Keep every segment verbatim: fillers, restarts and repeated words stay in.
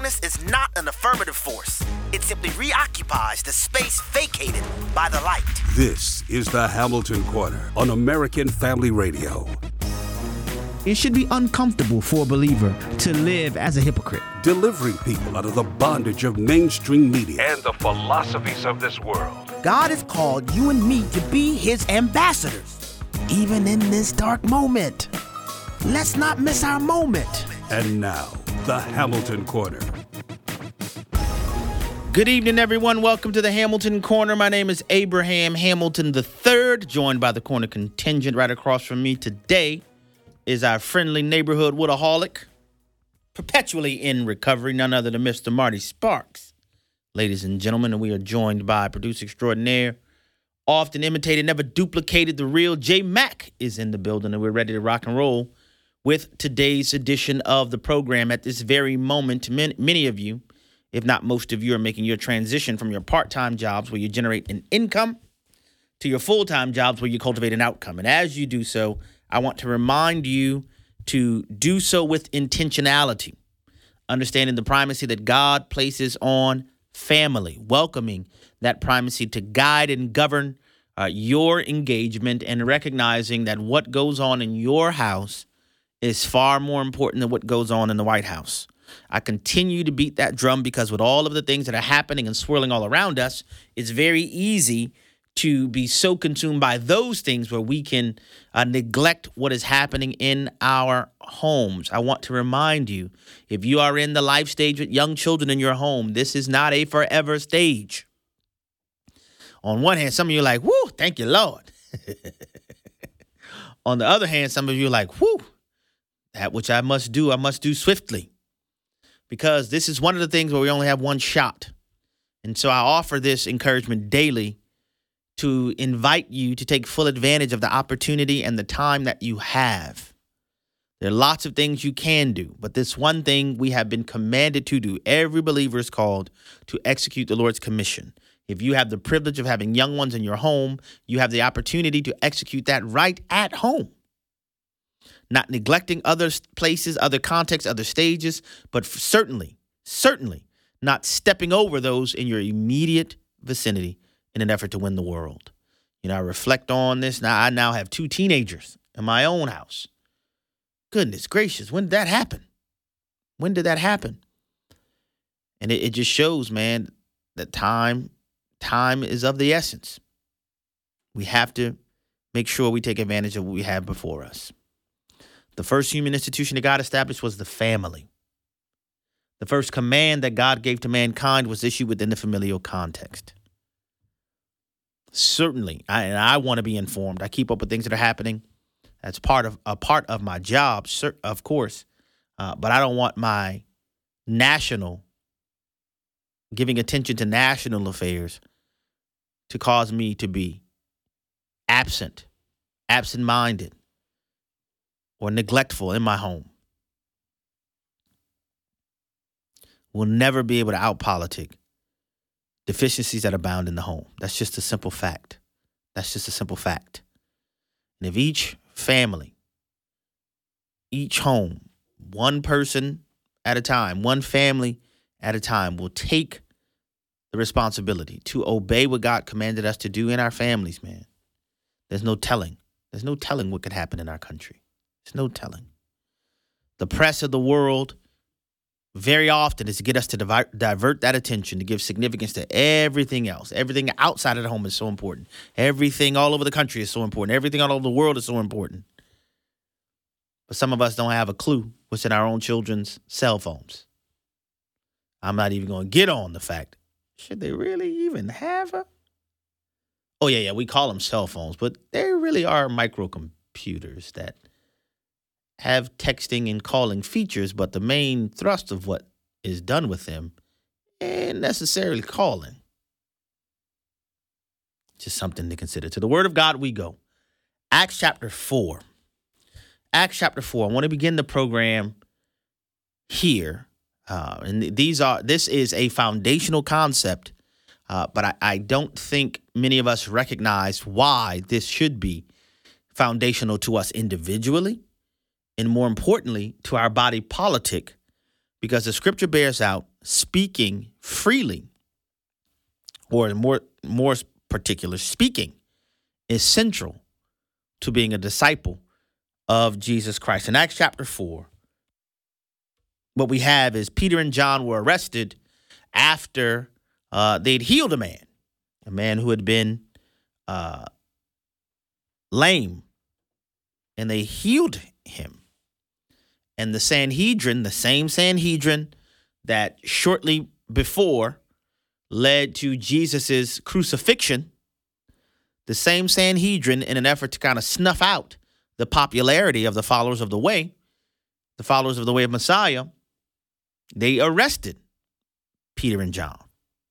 darkness is not an affirmative force. It simply reoccupies the space vacated by the light. This is the Hamilton Corner on American Family Radio. It should be uncomfortable for a believer to live as a hypocrite. Delivering people out of the bondage of mainstream media and the philosophies of this world. God has called you and me to be his ambassadors, even in this dark moment. Let's not miss our moment. And now, the Hamilton Corner. Good evening, everyone. Welcome to the Hamilton Corner. My name is Abraham Hamilton the third, joined by the Corner contingent. Right across from me today is our friendly neighborhood Woodaholic, perpetually in recovery, none other than Mister Marty Sparks. Ladies and gentlemen, and we are joined by producer extraordinaire, often imitated, never duplicated, the real J Mac is in the building, and we're ready to rock and roll with today's edition of the program. At this very moment, many, many of you, if not most of you, are making your transition from your part-time jobs where you generate an income to your full-time jobs where you cultivate an outcome. And as you do so, I want to remind you to do so with intentionality, understanding the primacy that God places on family, welcoming that primacy to guide and govern uh, your engagement, and recognizing that what goes on in your house is far more important than what goes on in the White House. I continue to beat that drum because with all of the things that are happening and swirling all around us, it's very easy to be so consumed by those things where we can uh, neglect what is happening in our homes. I want to remind you, if you are in the life stage with young children in your home, this is not a forever stage. On one hand, some of you are like, whoo, thank you, Lord. On the other hand, some of you are like, whoo, that which I must do, I must do swiftly. Because this is one of the things where we only have one shot. And so I offer this encouragement daily to invite you to take full advantage of the opportunity and the time that you have. There are lots of things you can do, but this one thing we have been commanded to do. Every believer is called to execute the Lord's commission. If you have the privilege of having young ones in your home, you have the opportunity to execute that right at home. Not neglecting other places, other contexts, other stages, but certainly, certainly not stepping over those in your immediate vicinity in an effort to win the world. You know, I reflect on this. Now, I now have two teenagers in my own house. Goodness gracious, when did that happen? When did that happen? And it, it just shows, man, that time, time is of the essence. We have to make sure we take advantage of what we have before us. The first human institution that God established was the family. The first command that God gave to mankind was issued within the familial context. Certainly, I, and I want to be informed. I keep up with things that are happening. That's part of a part of my job, of course. Uh, but I don't want my national, giving attention to national affairs to cause me to be absent, absent-minded, or neglectful in my home. We'll never be able to out-politic deficiencies that abound in the home. That's just a simple fact. That's just a simple fact. And if each family, each home, one person at a time, one family at a time, will take the responsibility to obey what God commanded us to do in our families, man, there's no telling. There's no telling what could happen in our country. There's no telling. The press of the world very often is to get us to divert, divert that attention, to give significance to everything else. Everything outside of the home is so important. Everything all over the country is so important. Everything all over the world is so important. But some of us don't have a clue what's in our own children's cell phones. I'm not even going to get on the fact, should they really even have a? Oh, yeah, yeah, we call them cell phones, but they really are microcomputers that have texting and calling features, but the main thrust of what is done with them ain't necessarily calling. Just something to consider. To the Word of God we go. Acts chapter four. Acts chapter four. I want to begin the program here. Uh, and these are this is a foundational concept, uh, but I, I don't think many of us recognize why this should be foundational to us individually, and more importantly, to our body politic, because the scripture bears out speaking freely, or more, more particular, speaking is central to being a disciple of Jesus Christ. In Acts chapter four, what we have is Peter and John were arrested after uh, they'd healed a man, a man who had been uh, lame, and they healed him. And the Sanhedrin, the same Sanhedrin that shortly before led to Jesus's crucifixion, the same Sanhedrin, in an effort to kind of snuff out the popularity of the followers of the way, the followers of the way of Messiah, they arrested Peter and John.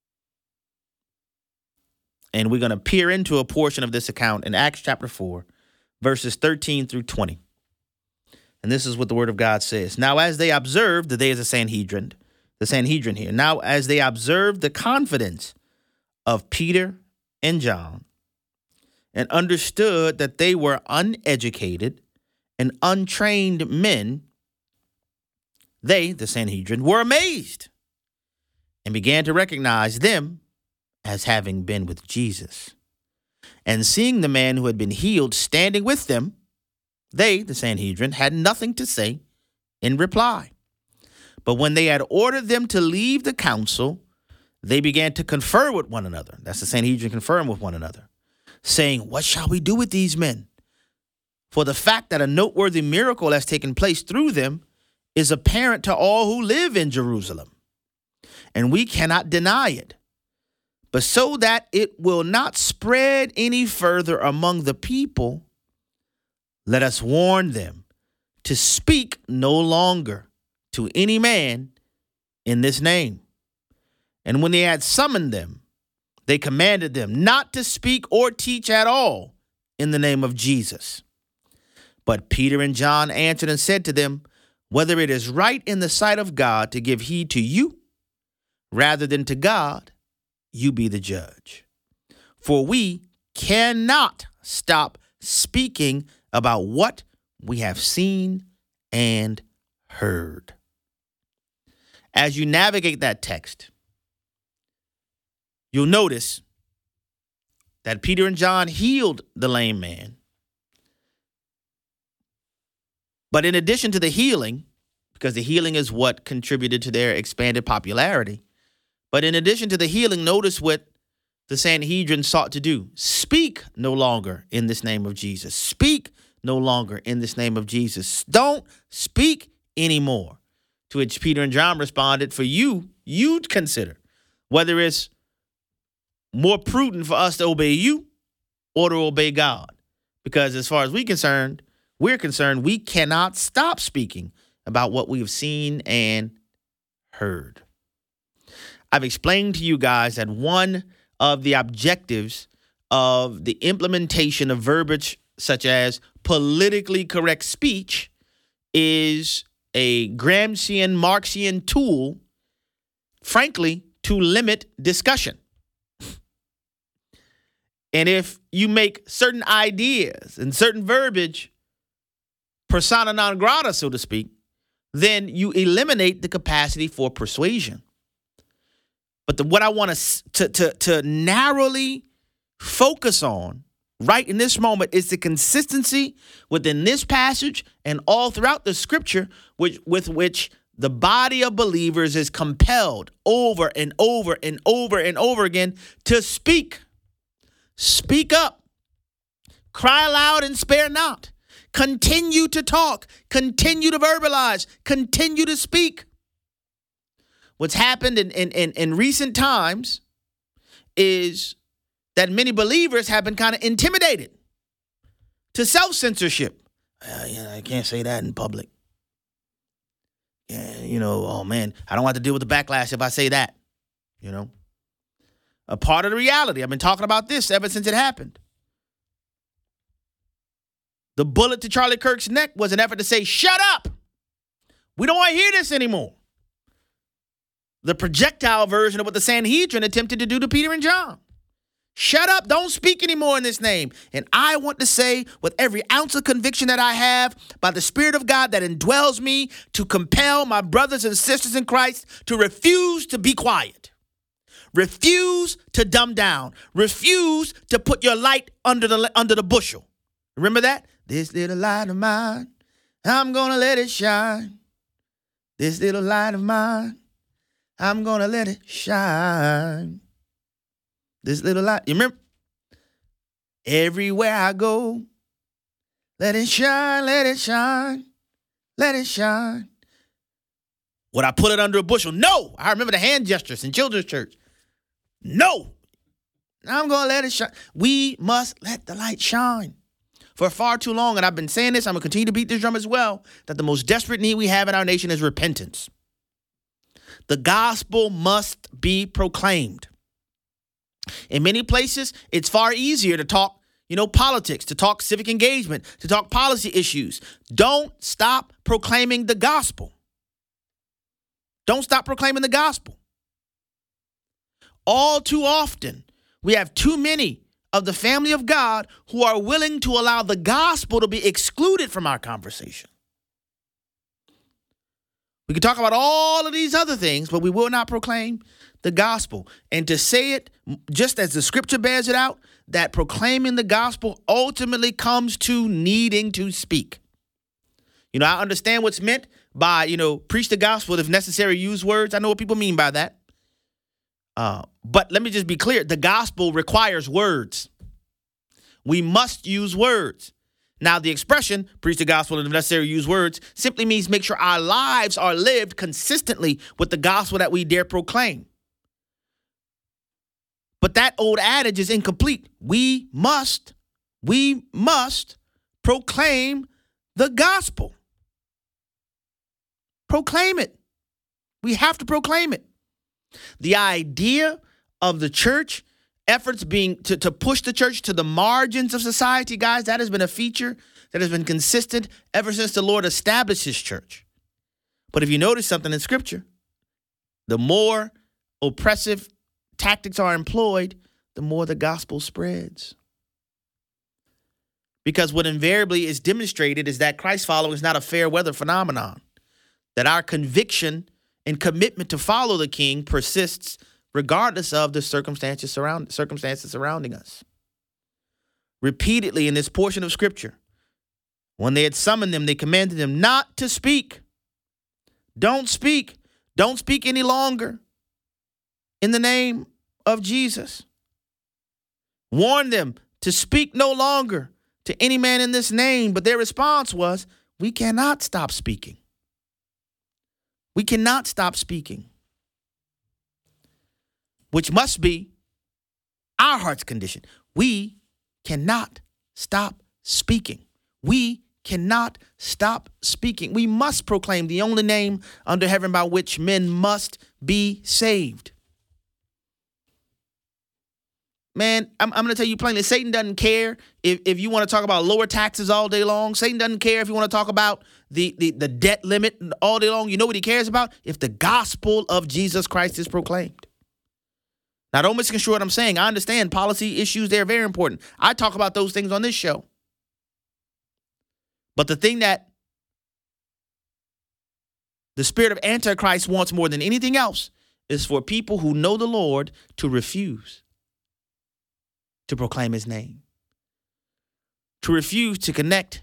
And we're going to peer into a portion of this account in Acts chapter four, verses thirteen through twenty. And this is what the word of God says. Now, as they observed, the day is a Sanhedrin, the Sanhedrin here. Now, as they observed the confidence of Peter and John, and understood that they were uneducated and untrained men, they, the Sanhedrin, were amazed and began to recognize them as having been with Jesus. And seeing the man who had been healed standing with them, they, the Sanhedrin, had nothing to say in reply. But when they had ordered them to leave the council, they began to confer with one another. That's the Sanhedrin conferring with one another, saying, what shall we do with these men? For the fact that a noteworthy miracle has taken place through them is apparent to all who live in Jerusalem, and we cannot deny it. But so that it will not spread any further among the people, let us warn them to speak no longer to any man in this name. And when they had summoned them, they commanded them not to speak or teach at all in the name of Jesus. But Peter and John answered and said to them, whether it is right in the sight of God to give heed to you rather than to God, you be the judge. For we cannot stop speaking about what we have seen and heard. As you navigate that text, you'll notice that Peter and John healed the lame man. But in addition to the healing, because the healing is what contributed to their expanded popularity, but in addition to the healing, notice what the Sanhedrin sought to do. Speak no longer in this name of Jesus. Speak no longer in this name of Jesus. Don't speak anymore. To which Peter and John responded, for you, you'd consider whether it's more prudent for us to obey you or to obey God. Because as far as we're concerned, we're concerned, we cannot stop speaking about what we have seen and heard. I've explained to you guys that one of the objectives of the implementation of verbiage such as politically correct speech is a Gramscian Marxian tool, frankly, to limit discussion. And if you make certain ideas and certain verbiage persona non grata, so to speak, then you eliminate the capacity for persuasion. But the, what I want to, to, to narrowly focus on right in this moment is the consistency within this passage and all throughout the scripture which, with which the body of believers is compelled over and over and over and over again to speak. Speak up. Cry aloud and spare not. Continue to talk. Continue to verbalize. Continue to speak. What's happened in, in, in, in recent times is that many believers have been kind of intimidated to self-censorship. Uh, yeah, I can't say that in public. Yeah, you know, oh man, I don't have to deal with the backlash if I say that, you know. A part of the reality. I've been talking about this ever since it happened. The bullet to Charlie Kirk's neck was an effort to say, shut up. We don't want to hear this anymore. The projectile version of what the Sanhedrin attempted to do to Peter and John. Shut up. Don't speak anymore in this name. And I want to say with every ounce of conviction that I have by the Spirit of God that indwells me to compel my brothers and sisters in Christ to refuse to be quiet. Refuse to dumb down. Refuse to put your light under the under the bushel. Remember that? This little light of mine, I'm going to let it shine. This little light of mine, I'm going to let it shine. This little light, you remember? Everywhere I go, let it shine, let it shine, let it shine. Would I put it under a bushel? No. I remember the hand gestures in children's church. No. I'm going to let it shine. We must let the light shine. For far too long, and I've been saying this, I'm going to continue to beat this drum as well, that the most desperate need we have in our nation is repentance. The gospel must be proclaimed. In many places, it's far easier to talk, you know, politics, to talk civic engagement, to talk policy issues. Don't stop proclaiming the gospel. Don't stop proclaiming the gospel. All too often, we have too many of the family of God who are willing to allow the gospel to be excluded from our conversation. We can talk about all of these other things, but we will not proclaim the gospel. And to say it, just as the scripture bears it out, that proclaiming the gospel ultimately comes to needing to speak. You know, I understand what's meant by, you know, preach the gospel, if necessary, use words. I know what people mean by that. Uh, but let me just be clear. The gospel requires words. We must use words. Now, the expression, preach the gospel and if necessary, use words, simply means make sure our lives are lived consistently with the gospel that we dare proclaim. But that old adage is incomplete. We must, we must proclaim the gospel. Proclaim it. We have to proclaim it. The idea of the church efforts being to, to push the church to the margins of society, guys, that has been a feature that has been consistent ever since the Lord established his church. But if you notice something in scripture, the more oppressive tactics are employed, the more the gospel spreads. Because what invariably is demonstrated is that Christ following is not a fair weather phenomenon, that our conviction and commitment to follow the King persists regardless of the circumstances surround, circumstances surrounding us. Repeatedly in this portion of scripture, when they had summoned them, they commanded them not to speak. Don't speak. Don't speak any longer in the name of Jesus. Warn them to speak no longer to any man in this name. But their response was, we cannot stop speaking. We cannot stop speaking. Which must be our heart's condition. We cannot stop speaking. We cannot stop speaking. We must proclaim the only name under heaven by which men must be saved. Man, I'm, I'm going to tell you plainly, Satan doesn't care if, if you want to talk about lower taxes all day long. Satan doesn't care if you want to talk about the, the, the debt limit all day long. You know what he cares about? If the gospel of Jesus Christ is proclaimed. Now, don't misconstrue what I'm saying. I understand policy issues, they're very important. I talk about those things on this show. But the thing that the spirit of Antichrist wants more than anything else is for people who know the Lord to refuse to proclaim his name, to refuse to connect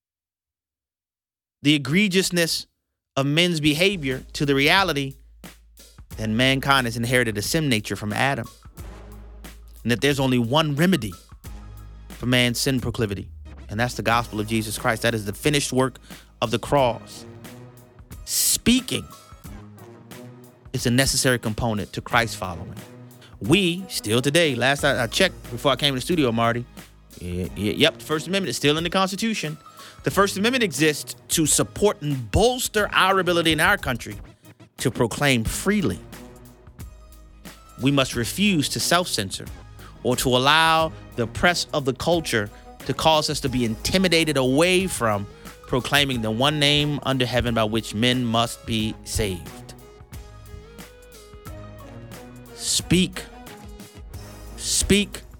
the egregiousness of men's behavior to the reality that mankind has inherited a sin nature from Adam, and that there's only one remedy for man's sin proclivity, and that's the gospel of Jesus Christ. That is the finished work of the cross. Speaking is a necessary component to Christ following. We, still today, last I, I checked before I came to the studio, Marty, yeah, yeah, yep, the First Amendment is still in the Constitution. The First Amendment exists to support and bolster our ability in our country to proclaim freely. We must refuse to self-censor or to allow the press of the culture to cause us to be intimidated away from proclaiming the one name under heaven by which men must be saved. Speak. Speak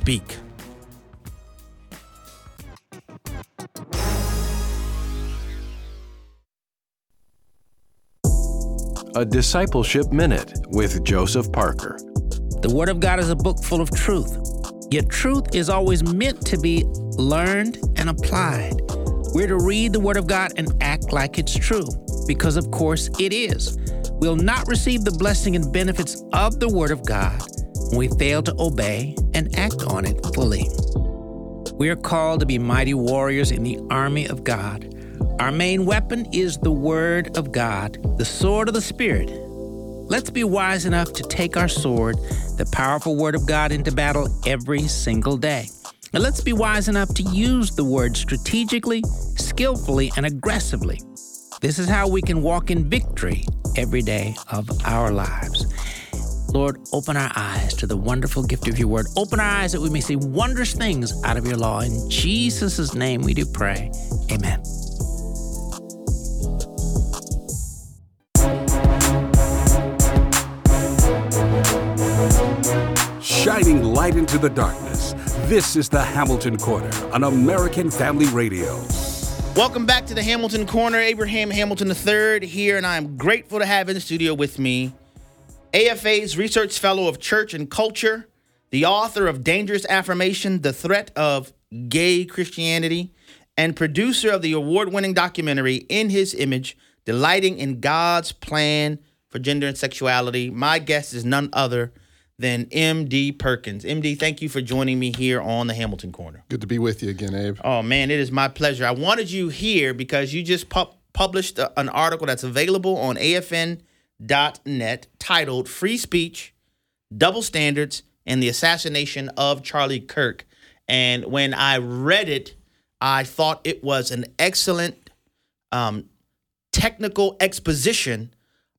speak. A Discipleship Minute with Joseph Parker. The Word of God is a book full of truth. Yet truth is always meant to be learned and applied. We're to read the Word of God and act like it's true, because of course it is. We'll not receive the blessing and benefits of the Word of God when we fail to obey and act on it fully. We are called to be mighty warriors in the army of God. Our main weapon is the Word of God, the sword of the Spirit. Let's be wise enough to take our sword, the powerful Word of God, into battle every single day. And let's be wise enough to use the Word strategically, skillfully, and aggressively. This is how we can walk in victory every day of our lives. Lord, open our eyes to the wonderful gift of your Word. Open our eyes that we may see wondrous things out of your law. In Jesus' name we do pray. Amen. Shining light into the darkness. This is the Hamilton Corner on American Family Radio. Welcome back to the Hamilton Corner. Abraham Hamilton the third here, and I'm grateful to have in the studio with me A F A's Research Fellow of Church and Culture, the author of Dangerous Affirmation, The Threat of Gay Christianity, and producer of the award-winning documentary In His Image, Delighting in God's Plan for Gender and Sexuality. My guest is none other than M D Perkins. M D, thank you for joining me here on the Hamilton Corner. Good to be with you again, Abe. Oh, man, it is my pleasure. I wanted you here because you just pu- published a, an article that's available on A F N dot net titled Free Speech, Double Standards, and the Assassination of Charlie Kirk. And when I read it, I thought it was an excellent um, technical exposition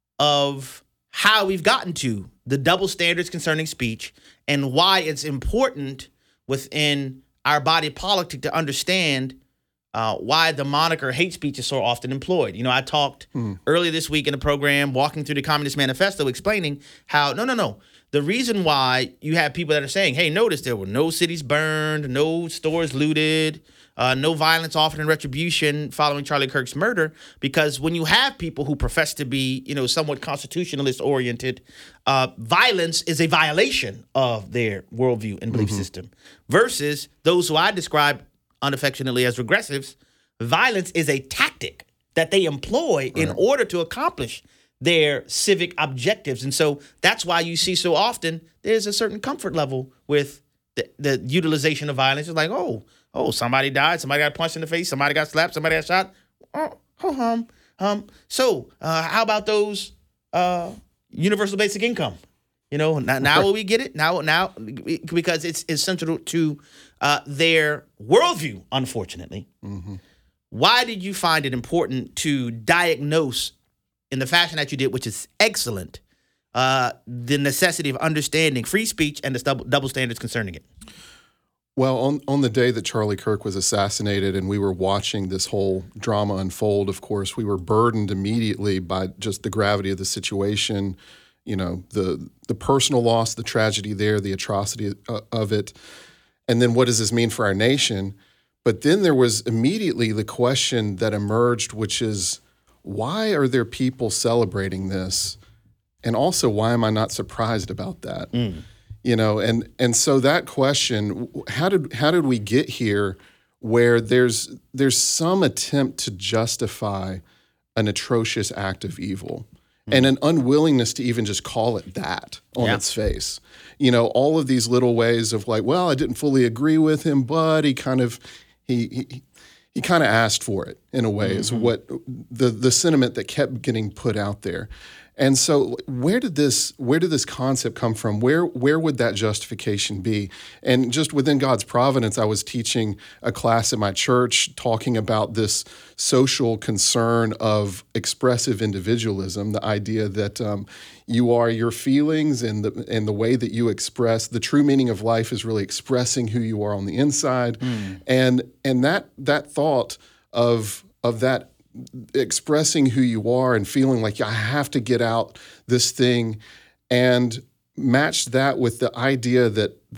of how we've gotten to the double standards concerning speech and why it's important within our body politic to understand uh, why the moniker hate speech is so often employed. You know, I talked mm. earlier this week in the program, walking through the Communist Manifesto, explaining how, no, no, no. The reason why you have people that are saying, hey, notice there were no cities burned, no stores looted, Uh, no violence offered in retribution following Charlie Kirk's murder, because when you have people who profess to be, you know, somewhat constitutionalist-oriented, uh, violence is a violation of their worldview and belief mm-hmm. system, versus those who I describe unaffectionately as regressives. Violence is a tactic that they employ right. in order to accomplish their civic objectives. And so that's why you see so often there's a certain comfort level with the, the utilization of violence. It's like, oh, Oh, somebody died. Somebody got punched in the face. Somebody got slapped. Somebody got shot. Oh, oh um, um. So, uh, how about those uh, universal basic income? You know, now, now will we get it? Now, now, because it's essential to uh, their worldview. Unfortunately, mm-hmm. Why did you find it important to diagnose in the fashion that you did, which is excellent, uh, the necessity of understanding free speech and the double, double standards concerning it? Well, on, on the day that Charlie Kirk was assassinated and we were watching this whole drama unfold, of course, we were burdened immediately by just the gravity of the situation, you know, the the personal loss, the tragedy there, the atrocity of it, and then what does this mean for our nation? But then there was immediately the question that emerged, which is, why are there people celebrating this? And also, why am I not surprised about that? Mm. You know, and and so that question, how did how did we get here where there's there's some attempt to justify an atrocious act of evil mm. and an unwillingness to even just call it that on yeah. its face? You know, all of these little ways of like, well, I didn't fully agree with him, but he kind of he he, he kind of asked for it in a way mm-hmm. is what the the sentiment that kept getting put out there. And so where did this where did this concept come from? Where where would that justification be? And just within God's providence, I was teaching a class at my church talking about this social concern of expressive individualism, the idea that um, you are your feelings and the and the way that you express. The true meaning of life is really expressing who you are on the inside. Mm. And and that that thought of of that expressing who you are and feeling like I have to get out this thing, and match that with the idea that that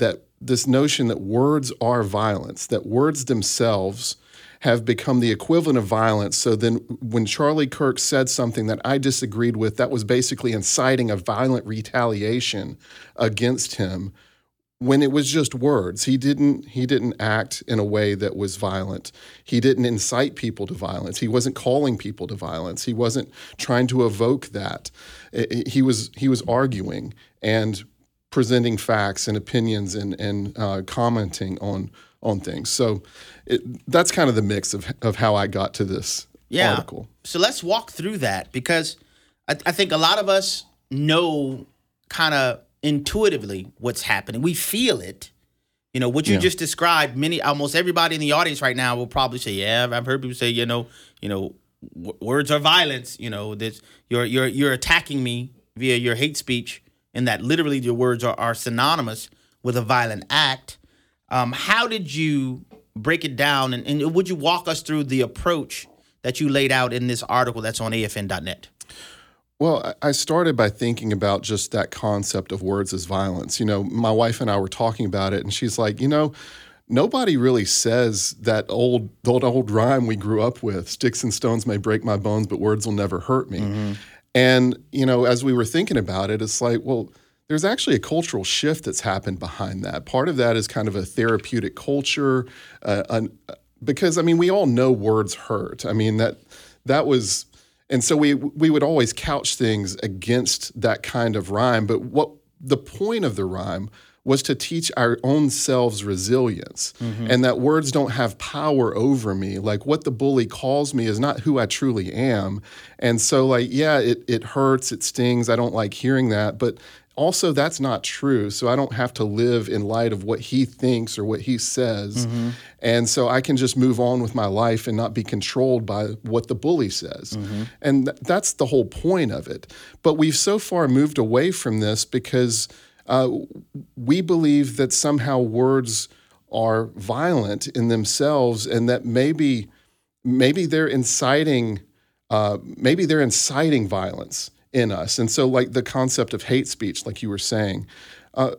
this notion that words are violence, that words themselves have become the equivalent of violence. So then when Charlie Kirk said something that I disagreed with, that was basically inciting a violent retaliation against him, when it was just words. He didn't he didn't act in a way that was violent. He didn't incite people to violence. He wasn't calling people to violence. He wasn't trying to evoke that. He was he was arguing and presenting facts and opinions and and uh, commenting on on things. So it, that's kind of the mix of of how I got to this yeah. article. So let's walk through that, because I, I think a lot of us know kind of intuitively what's happening. We feel it. You know, what you Yeah. just described, many, almost everybody in the audience right now will probably say, yeah, I've heard people say, you know, you know, w- words are violence. You know, this, you're, you're, you're attacking me via your hate speech, and that literally your words are, are synonymous with a violent act. Um, how did you break it down? And, and would you walk us through the approach that you laid out in this article that's on A F N dot net? Well, I started by thinking about just that concept of words as violence. You know, my wife and I were talking about it, and she's like, you know, nobody really says that old, old, old rhyme we grew up with, sticks and stones may break my bones, but words will never hurt me. Mm-hmm. And, you know, as we were thinking about it, it's like, well, there's actually a cultural shift that's happened behind that. Part of that is kind of a therapeutic culture, uh, an, because, I mean, we all know words hurt. I mean, that that was... And so we we would always couch things against that kind of rhyme. But what the point of the rhyme was to teach our own selves resilience, mm-hmm. and that words don't have power over me. Like, what the bully calls me is not who I truly am. And so, like, yeah, it it hurts, it stings. I don't like hearing that, but also that's not true. So I don't have to live in light of what he thinks or what he says. Mm-hmm. And so I can just move on with my life and not be controlled by what the bully says. Mm-hmm. And th- that's the whole point of it. But we've so far moved away from this because uh, we believe that somehow words are violent in themselves, and that maybe maybe they're inciting uh, maybe they're inciting violence in us. And so, like, the concept of hate speech, like you were saying, uh,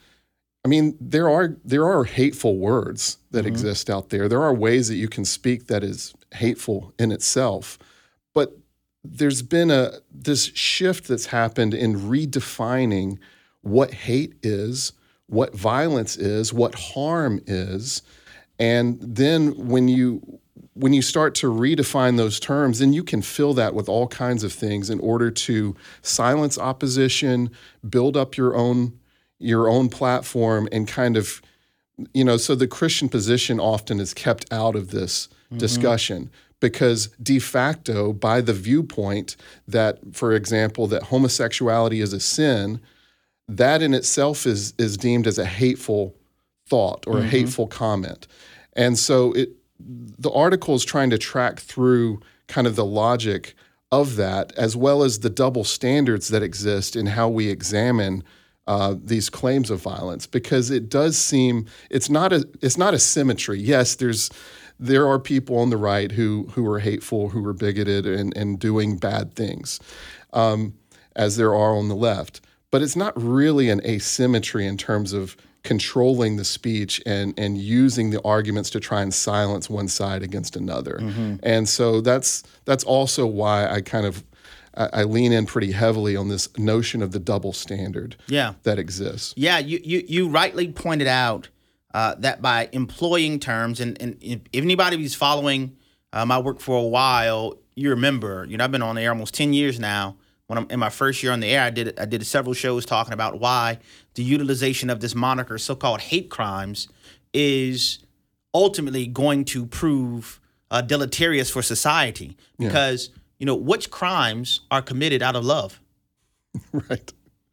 I mean, there are there are hateful words that mm-hmm. exist out there. There are ways that you can speak that is hateful in itself. But there's been a this shift that's happened in redefining what hate is, what violence is, what harm is. And then when you when you start to redefine those terms, then you can fill that with all kinds of things in order to silence opposition, build up your own your own platform, and kind of, you know, so the Christian position often is kept out of this mm-hmm. discussion, because de facto, by the viewpoint that, for example, that homosexuality is a sin, that in itself is is deemed as a hateful thought or mm-hmm. a hateful comment. And so it the article is trying to track through kind of the logic of that, as well as the double standards that exist in how we examine uh, these claims of violence, because it does seem it's not a it's not a symmetry. Yes, there's there are people on the right who who are hateful, who are bigoted, and and doing bad things, um, as there are on the left. But it's not really an asymmetry in terms of controlling the speech and and using the arguments to try and silence one side against another. Mm-hmm. And so that's that's also why I kind of I, I lean in pretty heavily on this notion of the double standard yeah. that exists. Yeah, you you, you rightly pointed out uh, that by employing terms, and, and if anybody who's following uh, my work for a while, you remember, you know, I've been on the air almost ten years now. When I'm in my first year on the air, I did I did several shows talking about why the utilization of this moniker, so-called hate crimes, is ultimately going to prove uh, deleterious for society. Because, yeah. you know, which crimes are committed out of love? Right.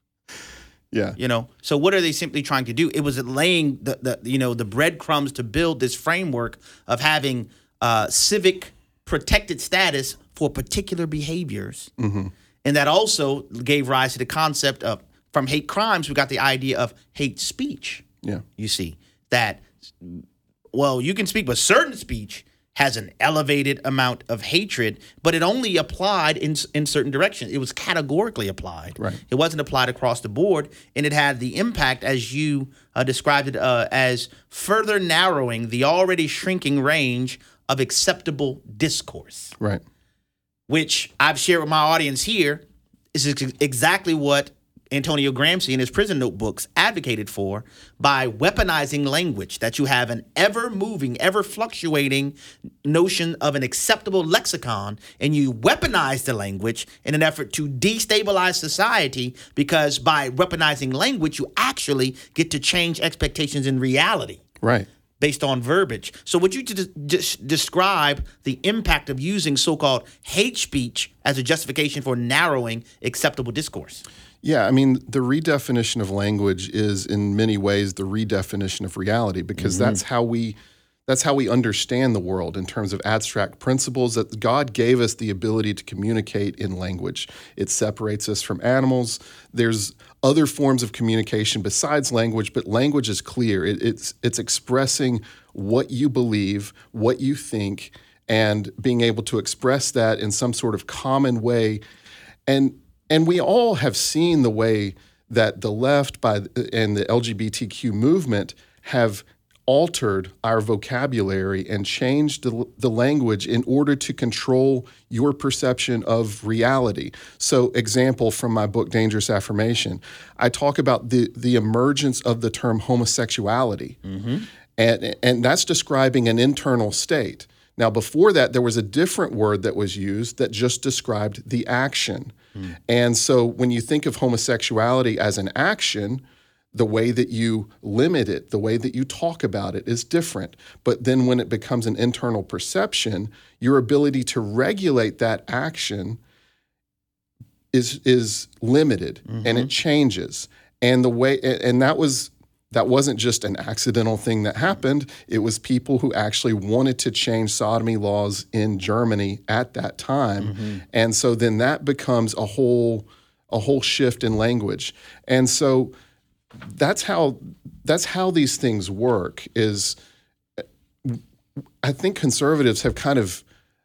Yeah. You know, so what are they simply trying to do? It was laying the, the you know, the breadcrumbs to build this framework of having uh, civic protected status for particular behaviors. Mm-hmm. And that also gave rise to the concept of, from hate crimes, we got the idea of hate speech. Yeah. You see, that, well, you can speak, but certain speech has an elevated amount of hatred, but it only applied in in certain directions. It was categorically applied. Right. It wasn't applied across the board, and it had the impact, as you uh, described it, uh, as further narrowing the already shrinking range of acceptable discourse. Right. Which I've shared with my audience here is ex- exactly what Antonio Gramsci in his prison notebooks advocated for by weaponizing language, that you have an ever-moving, ever-fluctuating notion of an acceptable lexicon, and you weaponize the language in an effort to destabilize society, because by weaponizing language, you actually get to change expectations in reality. Right. Based on verbiage. So would you just de- describe the impact of using so-called hate speech as a justification for narrowing acceptable discourse? Yeah, I mean, the redefinition of language is in many ways the redefinition of reality, because mm-hmm. that's how we that's how we understand the world in terms of abstract principles, that God gave us the ability to communicate in language. It separates us from animals. There's other forms of communication besides language, but language is clear. It, it's it's expressing what you believe, what you think, and being able to express that in some sort of common way. And And we all have seen the way that the left by and the L G B T Q movement have altered our vocabulary and changed the, the language in order to control your perception of reality. So, example from my book, Dangerous Affirmation, I talk about the, the emergence of the term homosexuality. Mm-hmm. And, and that's describing an internal state. Now, before that, there was a different word that was used that just described the action. Mm. And so when you think of homosexuality as an action, the way that you limit it, the way that you talk about it is different. But then when it becomes an internal perception, your ability to regulate that action is is limited, mm-hmm. and it changes. And the way and that was That wasn't just an accidental thing that happened. It was people who actually wanted to change sodomy laws in Germany at that time. Mm-hmm. And so then that becomes a whole a whole shift in language. And so that's how that's how these things work. Is I think conservatives have kind of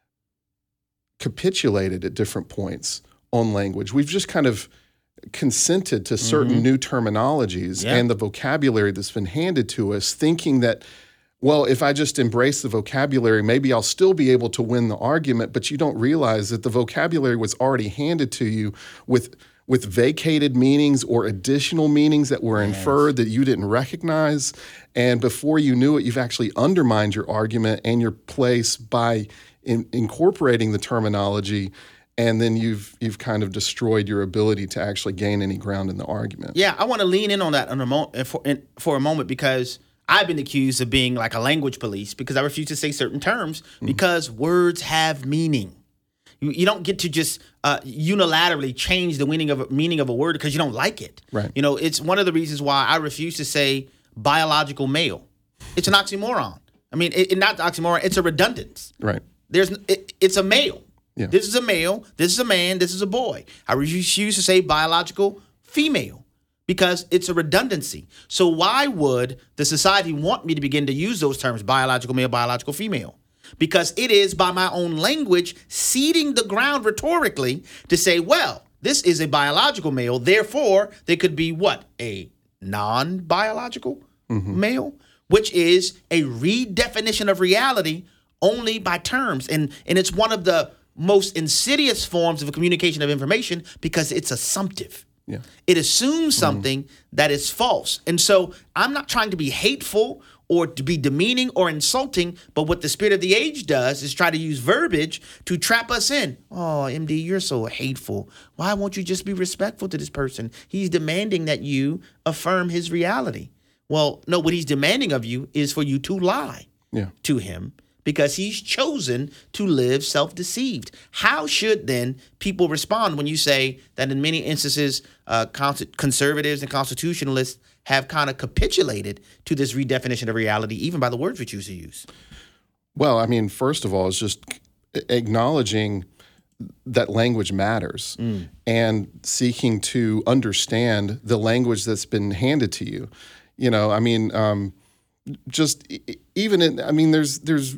capitulated at different points on language. We've just kind of consented to certain mm-hmm. new terminologies yeah. and the vocabulary that's been handed to us, thinking that, well, if I just embrace the vocabulary, maybe I'll still be able to win the argument. But you don't realize that the vocabulary was already handed to you with with vacated meanings or additional meanings that were yes. inferred that you didn't recognize. And before you knew it, you've actually undermined your argument and your place by in, incorporating the terminology. And then you've you've kind of destroyed your ability to actually gain any ground in the argument. Yeah, I want to lean in on that in a mo- for, in, for a moment, because I've been accused of being like a language police because I refuse to say certain terms mm-hmm. because words have meaning. You, you don't get to just uh, unilaterally change the meaning of a, meaning of a word because you don't like it. Right. You know, it's one of the reasons why I refuse to say biological male. It's an oxymoron. I mean, it, it not oxymoron. It's a redundance. Right. There's it, it's a male. Yeah. This is a male, this is a man, this is a boy. I refuse to say biological female because it's a redundancy. So why would the society want me to begin to use those terms, biological male, biological female? Because it is by my own language seeding the ground rhetorically to say, well, this is a biological male, therefore there could be what? A non-biological mm-hmm. male, which is a redefinition of reality only by terms. And, and it's one of the most insidious forms of communication of information because it's assumptive. Yeah. It assumes something mm-hmm. that is false. And so I'm not trying to be hateful or to be demeaning or insulting, but what the spirit of the age does is try to use verbiage to trap us in. Oh, M D, you're so hateful. Why won't you just be respectful to this person? He's demanding that you affirm his reality. Well, no, what he's demanding of you is for you to lie yeah. to him, because he's chosen to live self-deceived. How should then people respond when you say that in many instances, uh, conservatives and constitutionalists have kind of capitulated to this redefinition of reality, even by the words we choose to use? Well, I mean, first of all, it's just acknowledging that language matters mm. and seeking to understand the language that's been handed to you. You know, I mean, um, just even in, I mean, there's there's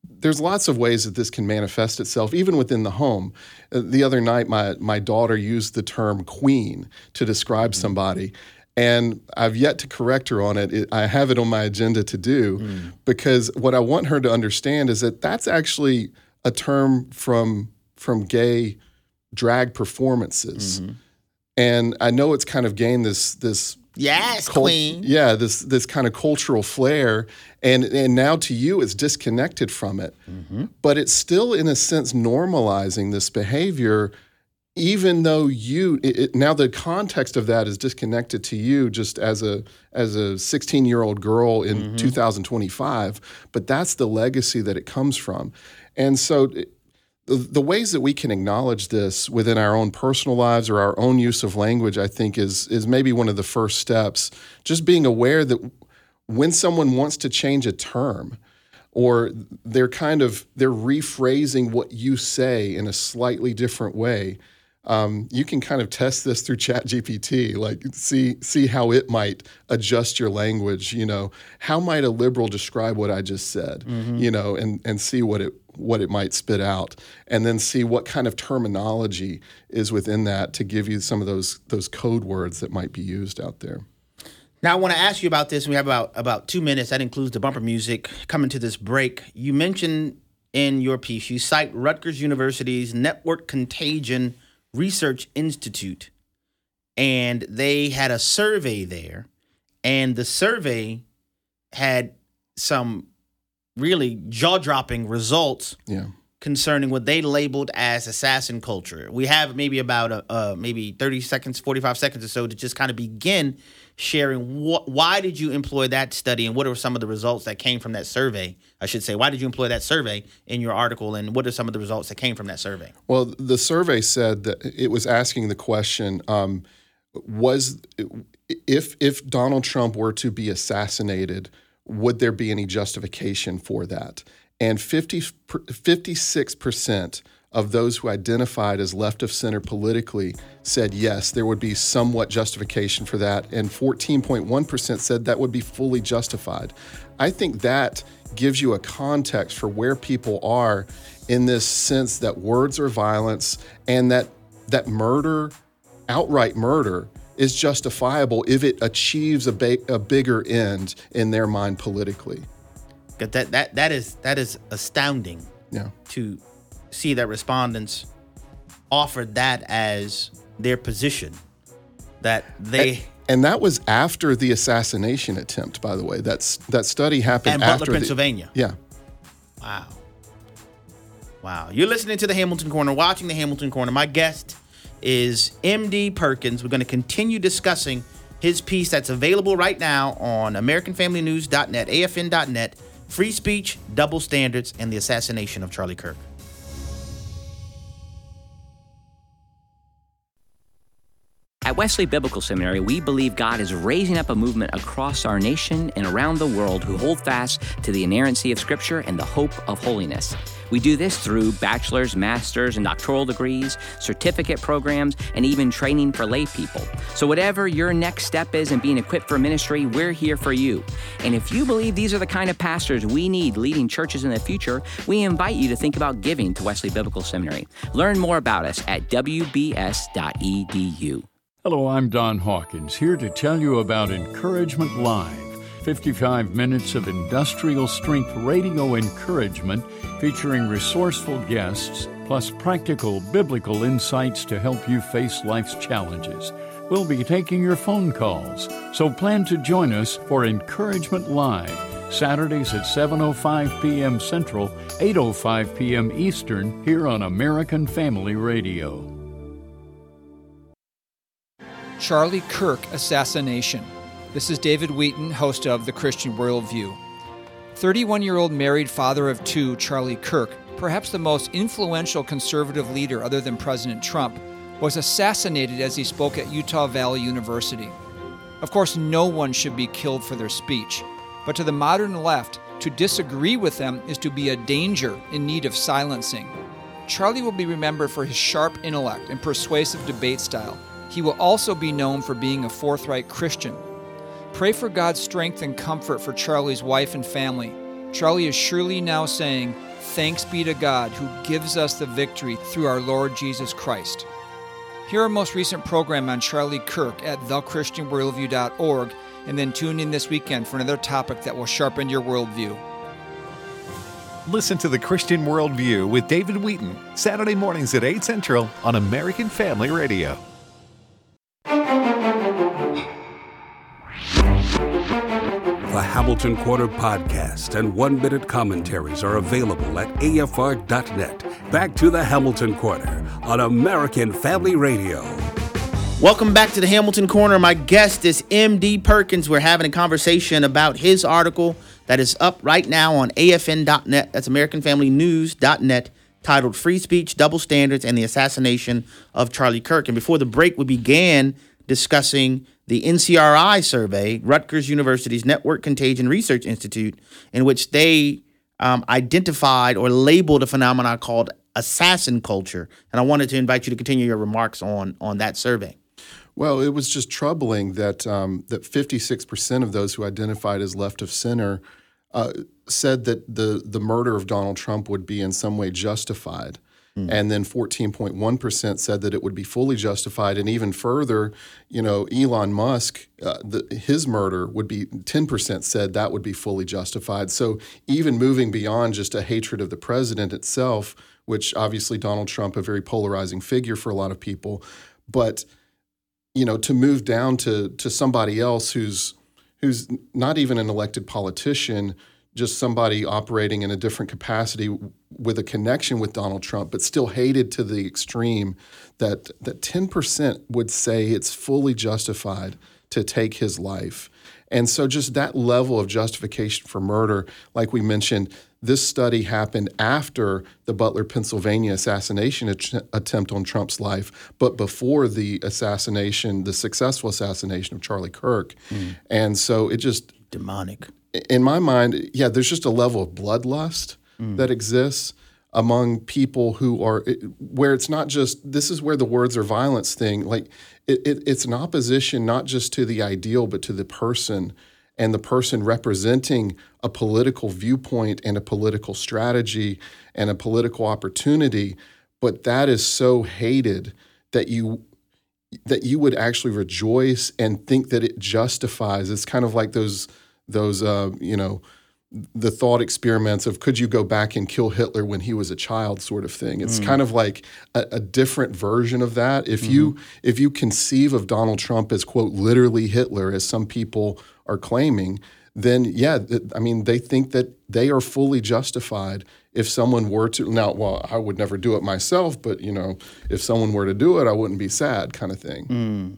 there's lots of ways that this can manifest itself, even within the home. Uh, the other night, my my daughter used the term queen to describe mm. somebody, and I've yet to correct her on it. it. I have it on my agenda to do, mm. because what I want her to understand is that that's actually a term from from gay drag performances, mm-hmm. and I know it's kind of gained this this. Yes, cult- queen. Yeah, this this kind of cultural flair, and and now to you it's disconnected from it, mm-hmm. but it's still in a sense normalizing this behavior, even though you it, it, now the context of that is disconnected to you just as a as a sixteen-year-old girl in mm-hmm. two thousand twenty-five, but that's the legacy that it comes from, and so. It, The, the ways that we can acknowledge this within our own personal lives or our own use of language, I think, is is maybe one of the first steps. Just being aware that when someone wants to change a term, or they're kind of they're rephrasing what you say in a slightly different way, um, you can kind of test this through ChatGPT. Like see see how it might adjust your language. You know, how might a liberal describe what I just said? Mm-hmm. You know, and and see what it. what it might spit out, and then see what kind of terminology is within that to give you some of those those code words that might be used out there. Now, I want to ask you about this. We have about, about two minutes. That includes the bumper music coming to this break. You mentioned in your piece, you cite Rutgers University's Network Contagion Research Institute, and they had a survey there, and the survey had some really jaw-dropping results yeah. concerning what they labeled as assassin culture. We have maybe about a, uh, maybe thirty seconds, forty-five seconds or so to just kind of begin sharing wh- why did you employ that study and what are some of the results that came from that survey? I should say, why did you employ that survey in your article, and what are some of the results that came from that survey? Well, the survey said that it was asking the question, um, was if if Donald Trump were to be assassinated, would there be any justification for that? And fifty, fifty-six percent of those who identified as left of center politically said yes, there would be somewhat justification for that. And fourteen point one percent said that would be fully justified. I think that gives you a context for where people are in this sense that words are violence, and that that murder, outright murder, is justifiable if it achieves a, ba- a bigger end in their mind politically. That that that is that is astounding. Yeah. To see that respondents offered that as their position, that they and, and that was after the assassination attempt. By the way, that's that study happened and after Butler, Pennsylvania. The, yeah. Wow. Wow. You're listening to the Hamilton Corner, watching the Hamilton Corner. My guest is M D Perkins. We're going to continue discussing his piece that's available right now on American Family News dot net, A F N dot net, Free Speech, Double Standards, and the Assassination of Charlie Kirk. At Wesley Biblical Seminary, we believe God is raising up a movement across our nation and around the world who hold fast to the inerrancy of Scripture and the hope of holiness. We do this through bachelor's, master's, and doctoral degrees, certificate programs, and even training for lay people. So whatever your next step is in being equipped for ministry, we're here for you. And if you believe these are the kind of pastors we need leading churches in the future, we invite you to think about giving to Wesley Biblical Seminary. Learn more about us at w b s dot e d u. Hello, I'm Don Hawkins, here to tell you about Encouragement Live. fifty-five minutes of industrial-strength radio encouragement featuring resourceful guests, plus practical biblical insights to help you face life's challenges. We'll be taking your phone calls, so plan to join us for Encouragement Live, Saturdays at seven oh five p.m. Central, eight oh five p.m. Eastern, here on American Family Radio. Charlie Kirk assassination. This is David Wheaton, host of The Christian Worldview. thirty-one-year-old married father of two, Charlie Kirk, perhaps the most influential conservative leader other than President Trump, was assassinated as he spoke at Utah Valley University. Of course, no one should be killed for their speech, but to the modern left, to disagree with them is to be a danger in need of silencing. Charlie will be remembered for his sharp intellect and persuasive debate style. He will also be known for being a forthright Christian. Pray for God's strength and comfort for Charlie's wife and family. Charlie is surely now saying, Thanks be to God who gives us the victory through our Lord Jesus Christ. Hear our most recent program on Charlie Kirk at the christian worldview dot org, and then tune in this weekend for another topic that will sharpen your worldview. Listen to The Christian Worldview with David Wheaton, Saturday mornings at eight Central on American Family Radio. The Hamilton Corner podcast and one-minute commentaries are available at A F R dot net. Back to the Hamilton Corner on American Family Radio. Welcome back to the Hamilton Corner. My guest is M D Perkins. We're having a conversation about his article that is up right now on A F N dot net. That's American Family News dot net, titled Free Speech, Double Standards, and the Assassination of Charlie Kirk. And before the break, we began discussing the N C R I survey, Rutgers University's Network Contagion Research Institute, in which they um, identified or labeled a phenomenon called assassin culture. And I wanted to invite you to continue your remarks on, on that survey. Well, it was just troubling that um, that fifty-six percent of those who identified as left of center uh, said that the, the murder of Donald Trump would be in some way justified. Mm. And then fourteen point one percent said that it would be fully justified. And even further, you know, Elon Musk, uh, the, his murder would be ten percent said that would be fully justified. So even moving beyond just a hatred of the president itself, which obviously Donald Trump, a very polarizing figure for a lot of people, but, you know, to move down to to somebody else who's who's not even an elected politician, just somebody operating in a different capacity with a connection with Donald Trump, but still hated to the extreme, that that ten percent would say it's fully justified to take his life. And so just that level of justification for murder, like we mentioned, this study happened after the Butler, Pennsylvania assassination att- attempt on Trump's life, but before the assassination, the successful assassination of Charlie Kirk. Mm. And so it just... Demonic. In my mind, yeah, there's just a level of bloodlust mm. that exists among people who are, where it's not just, this is where the words are violence thing, like it, it, it's an opposition not just to the ideal, but to the person, and the person representing a political viewpoint and a political strategy and a political opportunity. But that is so hated that you that you would actually rejoice and think that it justifies. It's kind of like those those uh, you know, the thought experiments of could you go back and kill Hitler when he was a child sort of thing. It's mm. kind of like a, a different version of that. If mm-hmm. you if you conceive of Donald Trump as, quote, literally Hitler, as some people are claiming, then yeah, th- I mean, they think that they are fully justified if someone were to, now, well, I would never do it myself, but, you know, if someone were to do it, I wouldn't be sad, kind of thing.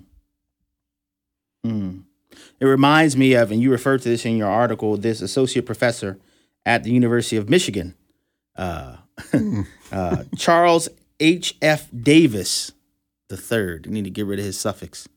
Mm. Mm. It reminds me of, and you referred to this in your article, this associate professor at the University of Michigan, uh, uh, Charles H F Davis the third. You need to get rid of his suffix.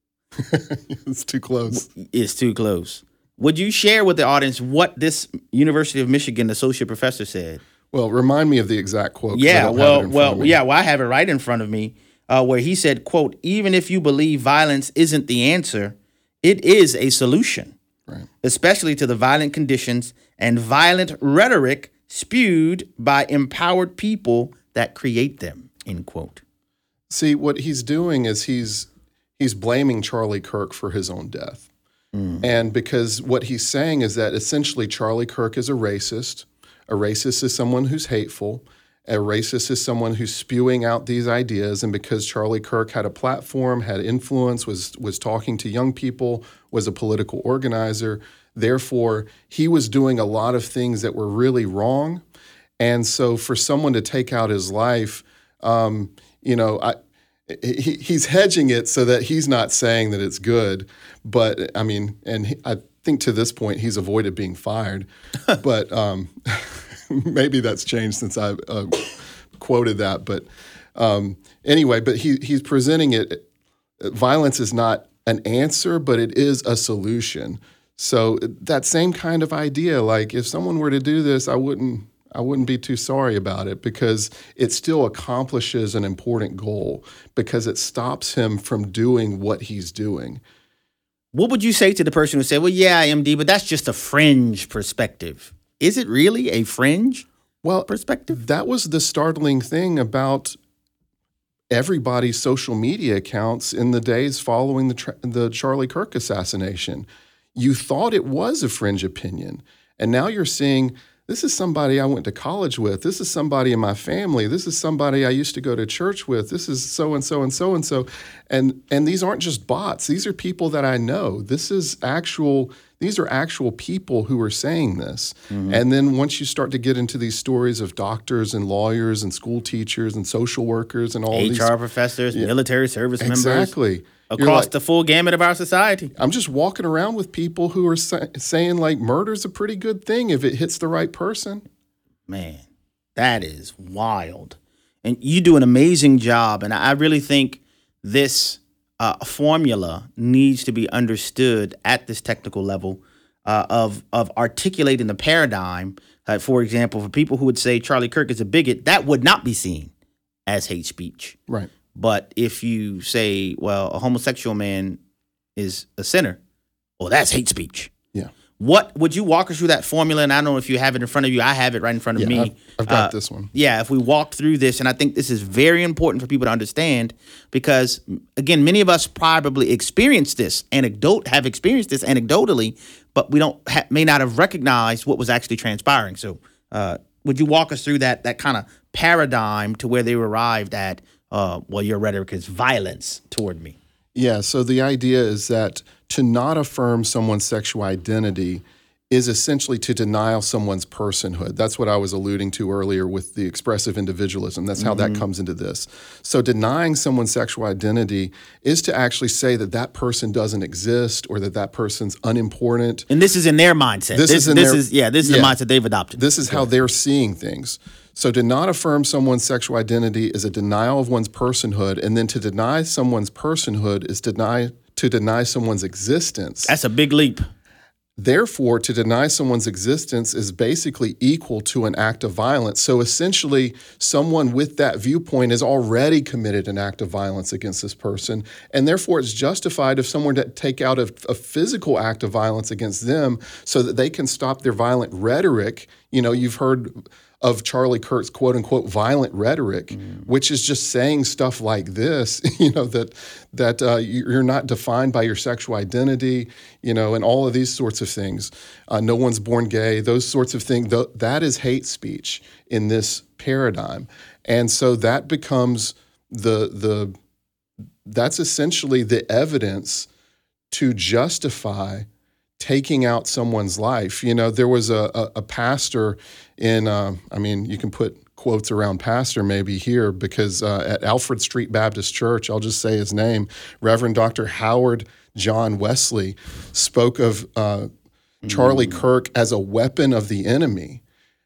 It's too close. It's too close. Would you share with the audience what this University of Michigan associate professor said? Well, remind me of the exact quote. Yeah, well, well, yeah, well, I have it right in front of me, uh, where he said, quote, "Even if you believe violence isn't the answer, it is a solution, right, especially to the violent conditions and violent rhetoric spewed by empowered people that create them," end quote. See, what he's doing is he's he's blaming Charlie Kirk for his own death. Mm. And because what he's saying is that essentially Charlie Kirk is a racist. A racist is someone who's hateful. A racist is someone who's spewing out these ideas. And because Charlie Kirk had a platform, had influence, was was talking to young people, was a political organizer, therefore he was doing a lot of things that were really wrong. And so for someone to take out his life, um, you know, I, he, he's hedging it so that he's not saying that it's good. But I mean, and he, I think to this point he's avoided being fired. But um, maybe that's changed since I uh, quoted that. But um, anyway, but he he's presenting it. Violence is not an answer, but it is a solution. So that same kind of idea, like if someone were to do this, I wouldn't. I wouldn't be too sorry about it because it still accomplishes an important goal because it stops him from doing what he's doing. What would you say to the person who said, well, yeah, M D, but that's just a fringe perspective? Is it really a fringe? well, perspective? That was the startling thing about everybody's social media accounts in the days following the tra- the Charlie Kirk assassination. You thought it was a fringe opinion, and now you're seeing this is somebody I went to college with. This is somebody in my family. This is somebody I used to go to church with. This is so and so and so and so, and and these aren't just bots. These are people that I know. This is actual. These are actual people who are saying this. Mm-hmm. And then once you start to get into these stories of doctors and lawyers and school teachers and social workers and all H R these professors, yeah, military service exactly. members, Exactly. across like, the full gamut of our society. I'm just walking around with people who are sa- saying like murder's a pretty good thing if it hits the right person. Man, that is wild. And you do an amazing job. And I really think this uh, formula needs to be understood at this technical level uh, of, of articulating the paradigm. Uh, for example, for people who would say Charlie Kirk is a bigot, that would not be seen as hate speech. Right. But if you say, well, a homosexual man is a sinner, well, that's hate speech. Yeah. What would you walk us through that formula? And I don't know if you have it in front of you. I have it right in front of yeah, me. I've, I've got uh, this one. Yeah, if we walk through this, and I think this is very important for people to understand because, again, many of us probably experienced this anecdote, have experienced this anecdotally, but we don't ha- may not have recognized what was actually transpiring. So, uh, would you walk us through that that kind of paradigm to where they arrived at? Uh, well, your rhetoric is violence toward me. Yeah, so the idea is that to not affirm someone's sexual identity is essentially to deny someone's personhood. That's what I was alluding to earlier with the expressive individualism. That's how mm-hmm. that comes into this. So denying someone's sexual identity is to actually say that that person doesn't exist or that that person's unimportant. And this is in their mindset. This, this is in this their, is yeah, this is yeah, the mindset they've adopted. This is how they're seeing things. So to not affirm someone's sexual identity is a denial of one's personhood, and then to deny someone's personhood is deny to deny someone's existence. That's a big leap. Therefore, to deny someone's existence is basically equal to an act of violence. So essentially, someone with that viewpoint has already committed an act of violence against this person, and therefore it's justified if someone to take out a, a physical act of violence against them so that they can stop their violent rhetoric. You know, you've heard of Charlie Kirk's quote-unquote violent rhetoric, mm. which is just saying stuff like this, you know, that that uh, you're not defined by your sexual identity, you know, and all of these sorts of things. Uh, no one's born gay, those sorts of things. Th- that is hate speech in this paradigm. And so that becomes the the that's essentially the evidence to justify taking out someone's life. You know, there was a, a, a pastor in, uh, I mean, you can put quotes around pastor maybe here because uh, at Alfred Street Baptist Church, I'll just say his name, Reverend Doctor Howard John Wesley spoke of uh, Charlie mm. Kirk as a weapon of the enemy,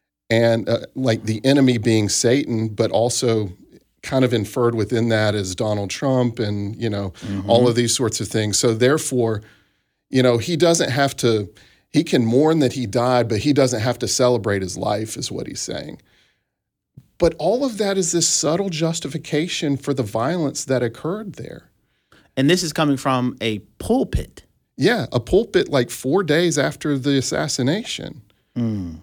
and uh, like the enemy being Satan, but also kind of inferred within that is Donald Trump and, you know, mm-hmm. all of these sorts of things. So therefore, you know, he doesn't have to, he can mourn that he died, but he doesn't have to celebrate his life, is what he's saying. But all of that is this subtle justification for the violence that occurred there. And this is coming from a pulpit. Yeah, a pulpit like four days after the assassination. Mm.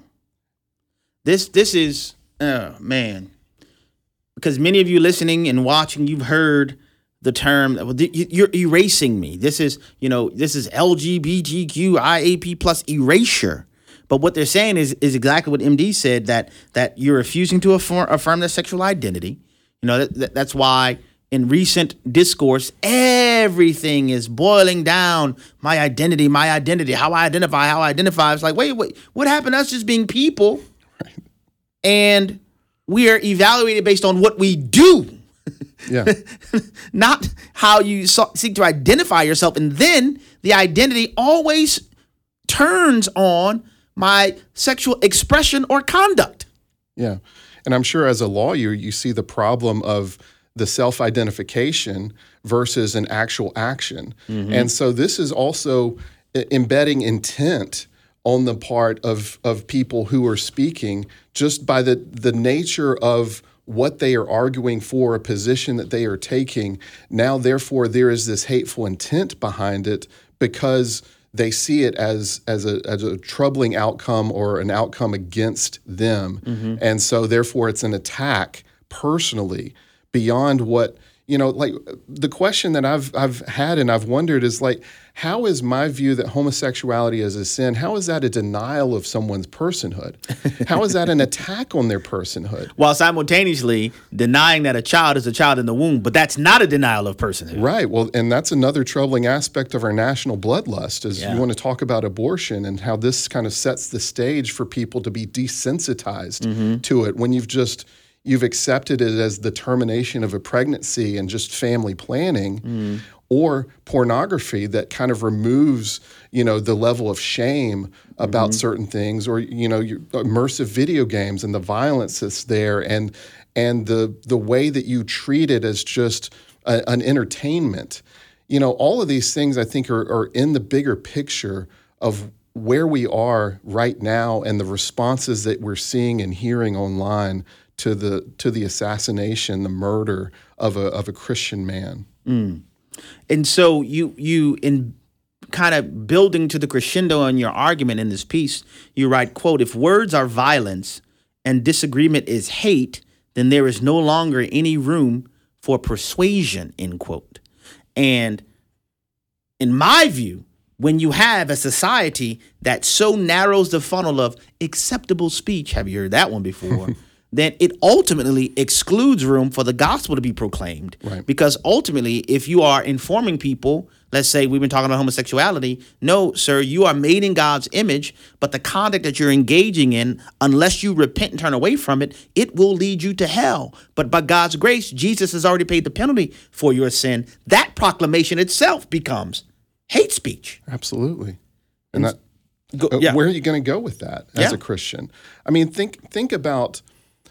This, this is, oh, man. Because many of you listening and watching, you've heard the term, you're erasing me. This is, you know, this is L G B T Q I A P plus erasure. But what they're saying is is exactly what M D said, that that you're refusing to affirm, affirm their sexual identity. You know, that, that's why in recent discourse, everything is boiling down my identity, my identity, how I identify, how I identify. It's like, wait, wait, what happened to us just being people? Right. And we are evaluated based on what we do. Yeah. Not how you so- seek to identify yourself. And then the identity always turns on my sexual expression or conduct. Yeah. And I'm sure as a lawyer, you see the problem of the self-identification versus an actual action. Mm-hmm. And so this is also embedding intent on the part of, of people who are speaking just by the, the nature of what they are arguing for, a position that they are taking. Now, therefore, there is this hateful intent behind it because they see it as as a as a troubling outcome or an outcome against them, mm-hmm. and so therefore it's an attack personally beyond what. You know, like the question that I've I've had and I've wondered is like, how is my view that homosexuality is a sin? How is that a denial of someone's personhood? How is that an attack on their personhood? While simultaneously denying that a child is a child in the womb, but that's not a denial of personhood. Right. Well, and that's another troubling aspect of our national bloodlust is yeah. you want to talk about abortion and how this kind of sets the stage for people to be desensitized mm-hmm. to it when you've just You've accepted it as the termination of a pregnancy and just family planning, mm. or pornography that kind of removes, you know, the level of shame about mm-hmm. certain things, or you know, your immersive video games and the violence that's there, and and the the way that you treat it as just a, an entertainment. You know, all of these things I think are, are in the bigger picture of where we are right now and the responses that we're seeing and hearing online to the to the assassination, the murder of a of a Christian man. Mm. And so you you in kind of building to the crescendo on your argument in this piece, you write, quote, "If words are violence and disagreement is hate, then there is no longer any room for persuasion," end quote. And in my view, when you have a society that so narrows the funnel of acceptable speech, have you heard that one before? Then it ultimately excludes room for the gospel to be proclaimed. Right. Because ultimately, if you are informing people, let's say we've been talking about homosexuality, no, sir, you are made in God's image, but the conduct that you're engaging in, unless you repent and turn away from it, it will lead you to hell. But by God's grace, Jesus has already paid the penalty for your sin. That proclamation itself becomes hate speech. Absolutely. And that, go, uh, yeah. where are you going to go with that as yeah. a Christian? I mean, think think about...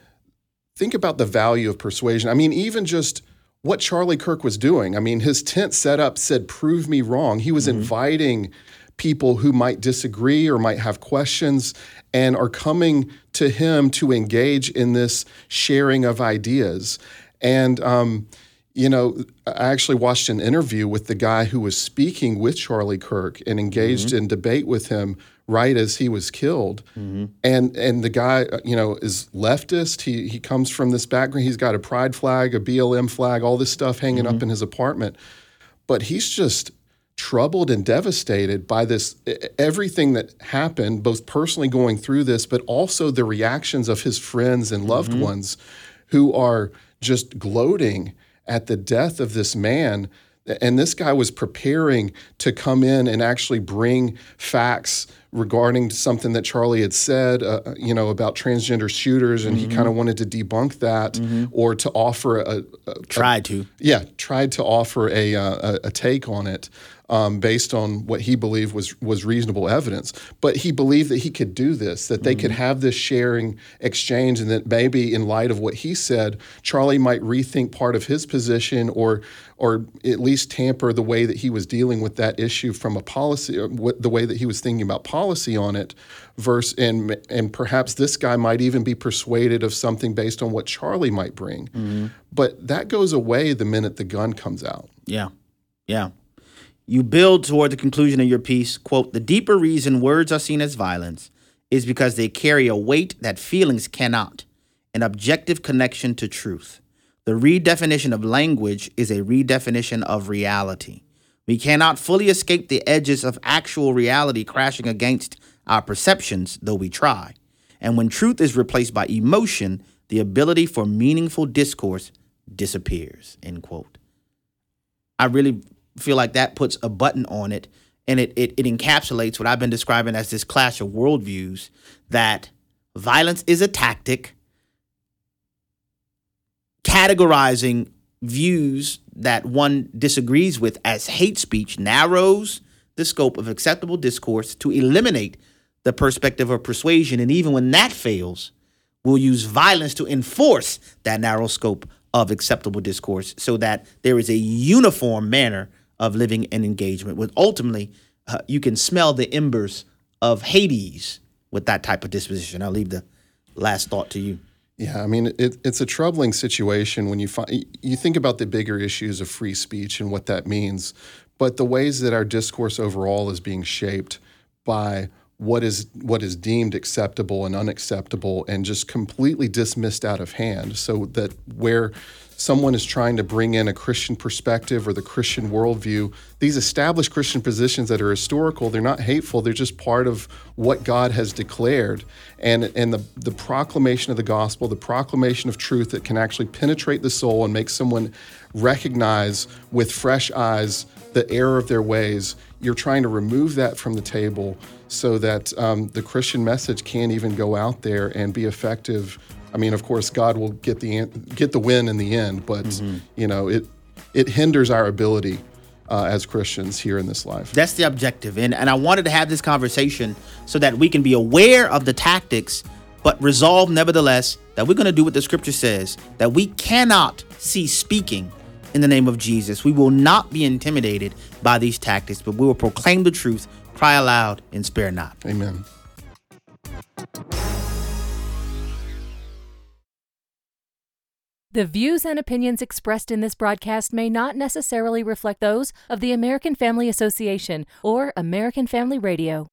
Think about the value of persuasion. I mean, even just what Charlie Kirk was doing. I mean, his tent setup said, "Prove me wrong." He was mm-hmm. inviting people who might disagree or might have questions and are coming to him to engage in this sharing of ideas. And, um, you know, I actually watched an interview with the guy who was speaking with Charlie Kirk and engaged mm-hmm. in debate with him right as he was killed. Mm-hmm. And and the guy, you know, is leftist. He he comes from this background. He's got a pride flag, a B L M flag, all this stuff hanging mm-hmm. up in his apartment. But he's just troubled and devastated by this, everything that happened, both personally going through this, but also the reactions of his friends and loved mm-hmm. ones who are just gloating at the death of this man. And this guy was preparing to come in and actually bring facts regarding something that Charlie had said, uh, you know, about transgender shooters, and mm-hmm. he kind of wanted to debunk that mm-hmm. or to offer a, a tried a, to yeah tried to offer a a, a take on it. Um, based on what he believed was was reasonable evidence. But he believed that he could do this, that they mm-hmm. could have this sharing exchange, and that maybe in light of what he said, Charlie might rethink part of his position or or at least tamper the way that he was dealing with that issue from a policy, or the way that he was thinking about policy on it, versus, and, and perhaps this guy might even be persuaded of something based on what Charlie might bring. Mm-hmm. But that goes away the minute the gun comes out. Yeah, yeah. You build toward the conclusion of your piece, quote, "The deeper reason words are seen as violence is because they carry a weight that feelings cannot, an objective connection to truth. The redefinition of language is a redefinition of reality. We cannot fully escape the edges of actual reality crashing against our perceptions, though we try. And when truth is replaced by emotion, the ability for meaningful discourse disappears," end quote. I really feel like that puts a button on it, and it, it it encapsulates what I've been describing as this clash of worldviews, that violence is a tactic. Categorizing views that one disagrees with as hate speech narrows the scope of acceptable discourse to eliminate the perspective of persuasion, and even when that fails, we'll use violence to enforce that narrow scope of acceptable discourse so that there is a uniform manner of living and engagement, with ultimately uh, you can smell the embers of Hades with that type of disposition. I'll leave the last thought to you. Yeah, I mean, it, it's a troubling situation when you find, you think about the bigger issues of free speech and what that means, but the ways that our discourse overall is being shaped by what is what is deemed acceptable and unacceptable and just completely dismissed out of hand, so that where someone is trying to bring in a Christian perspective or the Christian worldview, these established Christian positions that are historical, they're not hateful, they're just part of what God has declared. And, and the, the proclamation of the gospel, the proclamation of truth that can actually penetrate the soul and make someone recognize with fresh eyes the error of their ways, you're trying to remove that from the table so that um, the Christian message can't even go out there and be effective. I mean, of course, God will get the get the win in the end, but mm-hmm. you know, it it hinders our ability uh, as Christians here in this life. That's the objective, and and I wanted to have this conversation so that we can be aware of the tactics, but resolve nevertheless that we're going to do what the Scripture says, that we cannot cease speaking in the name of Jesus. We will not be intimidated by these tactics, but we will proclaim the truth, cry aloud, and spare not. Amen. The views and opinions expressed in this broadcast may not necessarily reflect those of the American Family Association or American Family Radio.